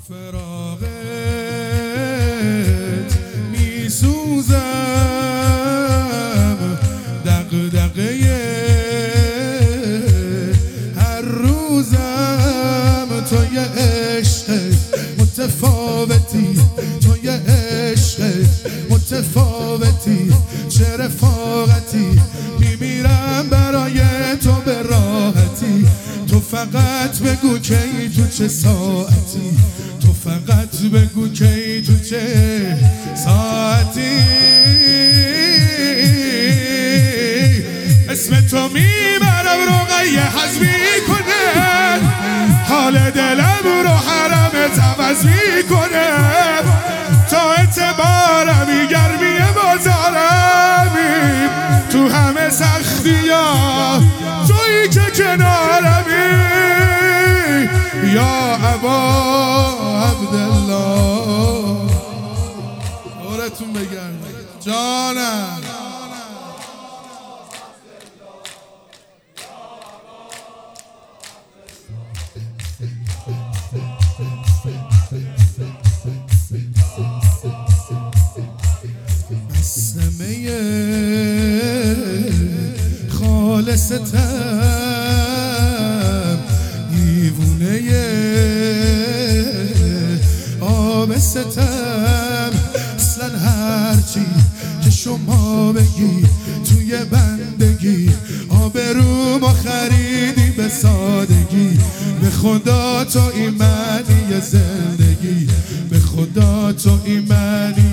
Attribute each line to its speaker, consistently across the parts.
Speaker 1: فراقت میسوزم، دغدغه هر روزم. تو یه عشق متفاوتی، تو یه عشق متفاوتی، چه رفاقتی، میمیرم برای تو به راحتی. تو فقط بگو کی تو چه ساعتی، تو فقط بگو کی تو چه ساعتی. اسم تو میبرم روغی حز میکنه، حال دلم رو حرمت عوض میکنه. تا اعتبارمی گرمی بازارمی، تو همه سختی ها تویی که کنارمی. یا ابا عبدالله دورتون بگرد جانم. مسلمه خالصتم، دیوونه آبستم. اصلا هرچی که شما بگی توی بندگی، آبرومو خریدی به سادگی. به خدا تو ایمانی زندگی، به خدا تو ایمانی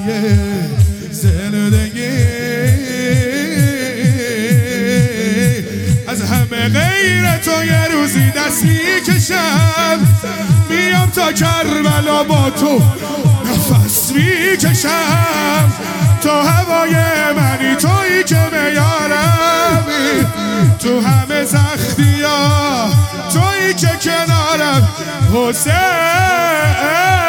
Speaker 1: زندگی. از همه غیر تو یه روزی دست میکشم، میام تا کربلا با تو نفس میکشم. تو هوای منی، تویی که میارمی، تو همه سختی ها تویی که کنارم. حسین